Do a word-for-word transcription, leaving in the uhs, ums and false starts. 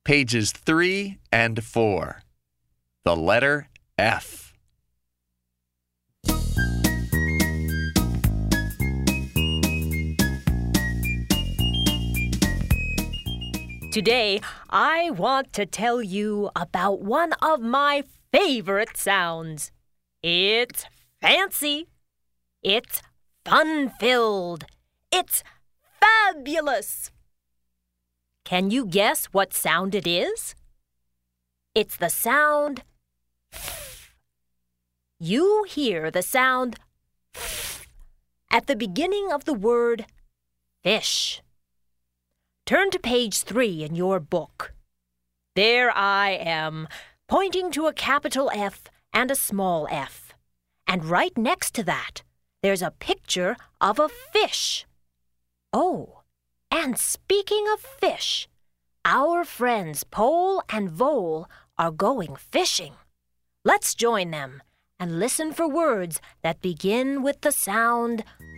pages three and four. The letter F. Today, I want to tell you about one of my favorite sounds. It's fancy. It's fun-filled. It's fabulous. Can you guess what sound it is? It's the sound F. You hear the sound F at the beginning of the word fish. Turn to page three in your book. There I am, pointing to a capital F and a small f. And right next to that, there's a picture of a fish. Oh, and speaking of fish, our friends Pole and Vole are going fishing. Let's join them and listen for words that begin with the sound